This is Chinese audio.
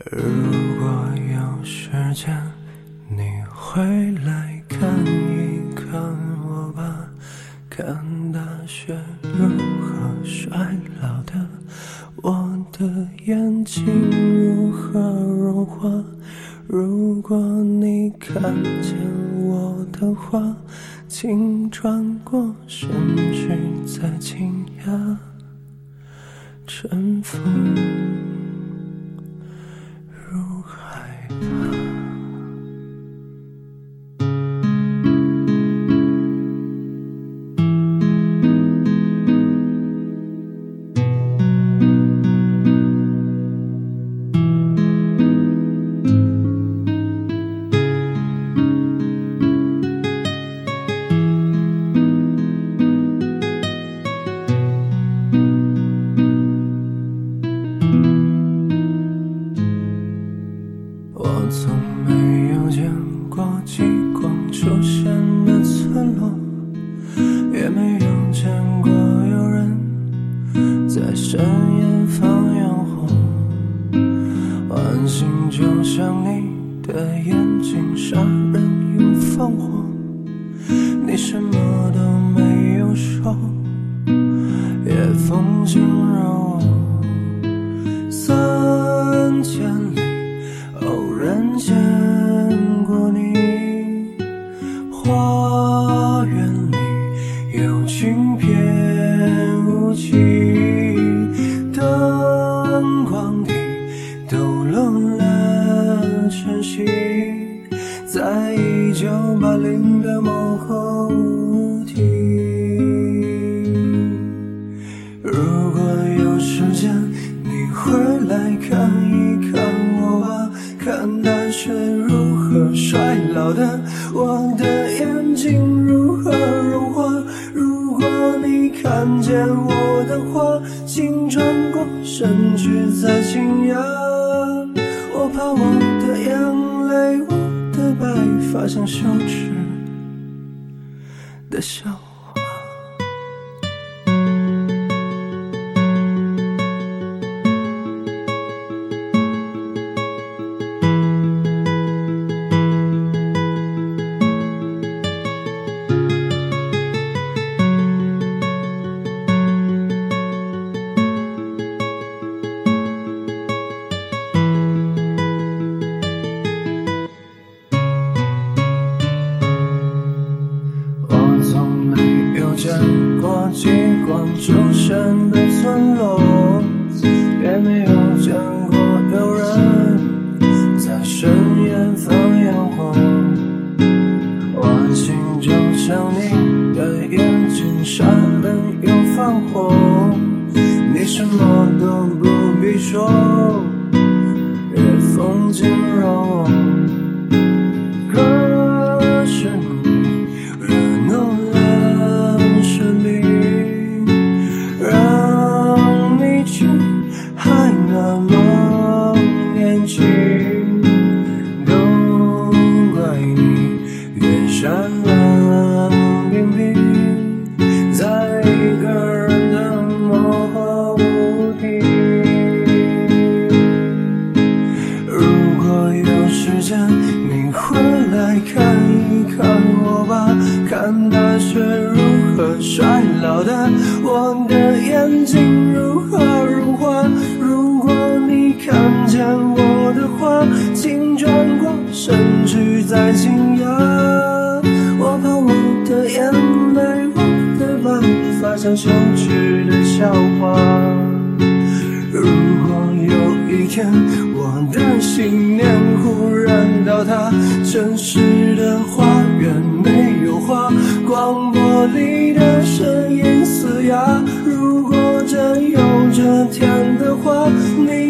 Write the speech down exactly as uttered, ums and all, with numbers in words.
如果有时间，你会来看一看我吧，看大雪如何衰老的，我的眼睛如何融化。如果你看见我的话，请转过身去，再惊讶尘封如害怕。从没有见过极光出现的村落，也没有见过有人在深夜放烟火。晚星就像你的眼睛，杀人又放火，你什么都没有说，也风景让我三千里偶然见过你，花园里有轻翩舞起，灯光里抖落了晨曦，在一九八零的某后屋梯。如果有时间，你会来看一看我吧，看大雪如何衰老的，我的眼睛如何融化。如果你看见我的话，请转过身去再惊讶。我怕我的眼泪，我的白发像羞耻的笑话。见过极光出现的村落，也没有见过有人在深夜放烟火。晚星就像你的眼睛，杀人又放火，你什么都不必说，也风景让我。可是你惹怒了生命，让你去还那么年轻，都怪你越闪冷冰冰，在一个人的模糊无题。如果有时间，你会来看一看我吧，看大雪如何衰老的，我的眼睛如何融化。如果你看见我的话，请转过身去再惊讶。我怕我的眼泪，我的白发像羞耻的笑话。如果有一天我的信念忽然倒塌，城市的花园没有花，广播里的声音嘶哑。如果真有这天的话，你